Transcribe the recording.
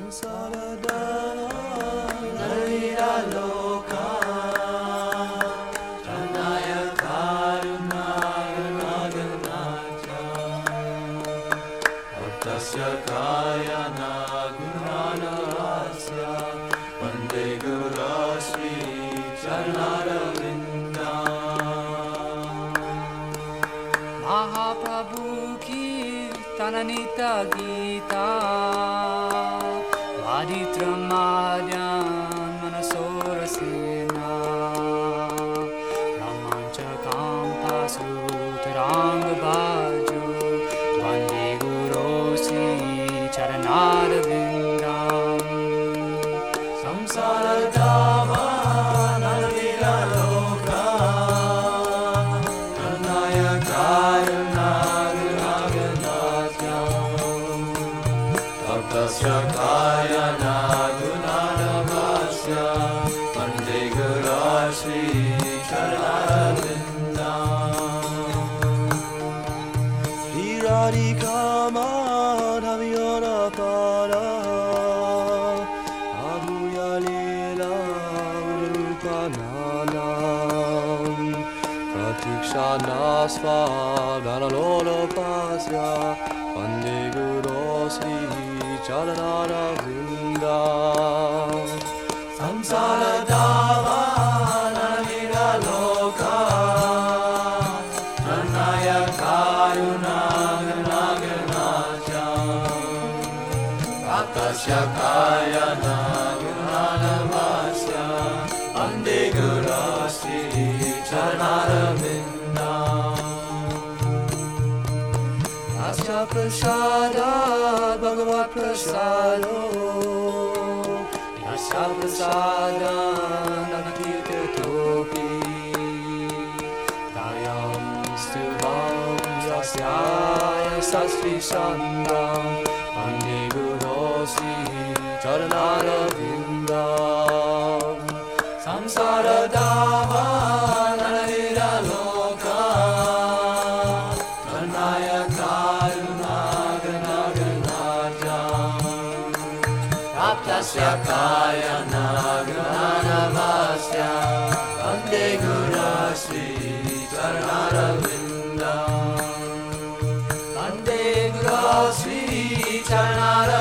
Mahaprabhu ki Tananita Gita Vaditramadyan Manasora Sena Ramanchakam Tasu Taranga Bhaju Vande Guru Sri Charanara Vindam Samsara Dava Naladira Loka Karnaya Taptasya Kayana Gunadavasya Vande Guru Sri Charanavindam Sri Radhika Madhaviyana Para Abhuya Leela Urupananam Pratikshana Svadana Lolopasya Vande Guru Sri Charanara Vindam Samsara Dava Nalavira Loka Pranaya Karuna Ganaganatyam Bhaktasya Kayana Gunanavasya Vande Guru Sri Charanara Vindam Asya Prasada Bhagavat Prasado Yasya Prasada Nanatirtha Topi Dayam Stubham Yasya Sastri Sandam Vande Guru Sri Charanara Vindam Samsara Dava Nalavira Loka Pranaya Taptasya Kayana Gunanavasya Vande Guru Sri Charanara Vindam Vande Guru Sri Charanara